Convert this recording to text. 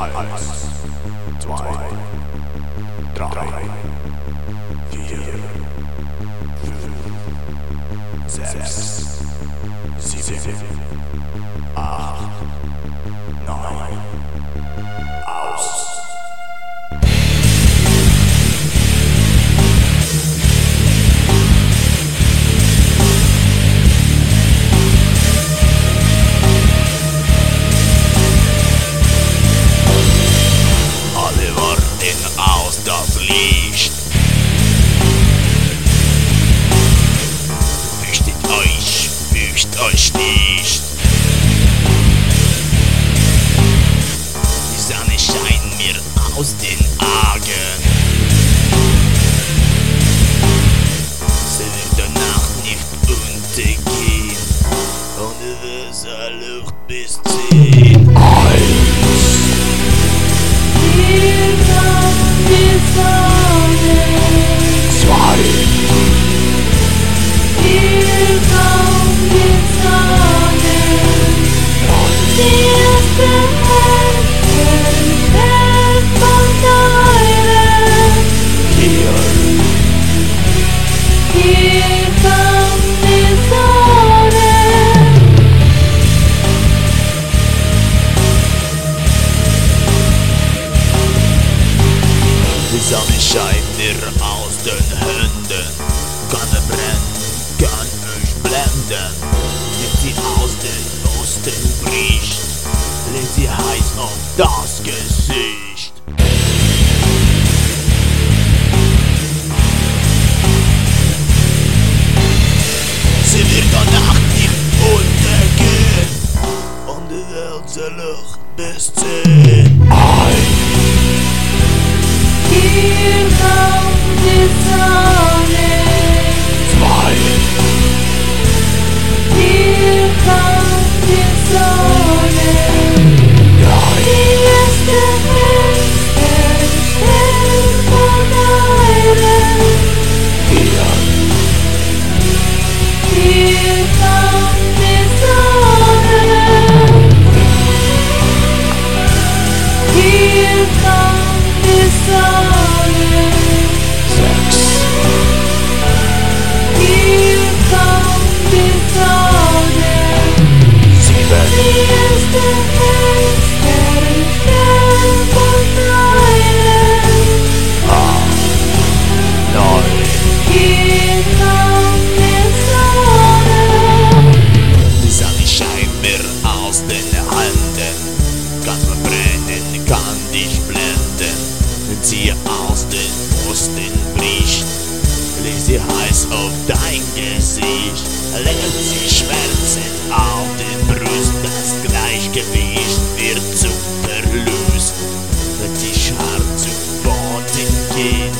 2, 3, 4, 5, 6, 7, 8, 9, aus. Aus das Licht. Fürchtet euch nicht. Die Sonne scheint mir aus den Augen. Sie wird danach nicht untergehen. Ohne Luft bis 10. Die Sonne scheint mir aus den Händen, kann brennen, kann euch blenden. Wenn sie aus den Osten bricht, lädt sie heiß auf das Gesicht. Sie wird danach nicht untergehen und die Welt zerlöcht bis 10. Hier kommt die Sonne. 2. Hier kommt die Sonne. 3. Die erste Hälfte steht vor deinem. 4. Hier kommt die Sonne. Hier kommt die Sonne. 6. Hier kommt die Sonne. 7. Die erste Hälfte steht vor deinem. 8. 9. Hier kommt die Sonne. Die Sonne scheint mir aus den Händen, kann verbrennen, kann dich blenden. Wenn sie aus den Osten bricht, lädt sie heiß auf dein Gesicht. Lädt sie schmerzend auf den Brust, das Gleichgewicht wird zu verlust. Wird dich hart zu Boden gehen.